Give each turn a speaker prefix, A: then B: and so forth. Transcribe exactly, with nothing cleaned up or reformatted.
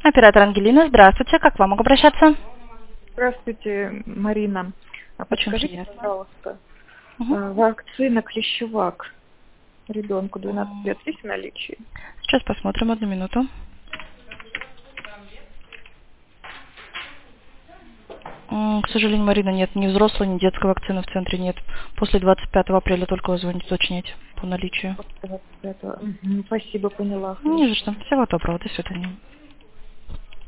A: Оператор Ангелина, здравствуйте. Как к вам могу обращаться?
B: Здравствуйте, Марина. А
A: Очень
B: подскажите,
A: приятно.
B: пожалуйста,
A: Угу.
B: а, вакцина Клещевак ребенку двенадцать лет есть в наличии?
A: Сейчас посмотрим, одну минуту. М, К сожалению, Марина, нет, ни взрослой, ни детской вакцины в центре нет. После двадцать пятого апреля только звонить уточнить по наличию.
B: Вот этого. Мгм, спасибо, поняла,
A: Не за
B: хорошо.
A: что. Всего доброго. До свидания.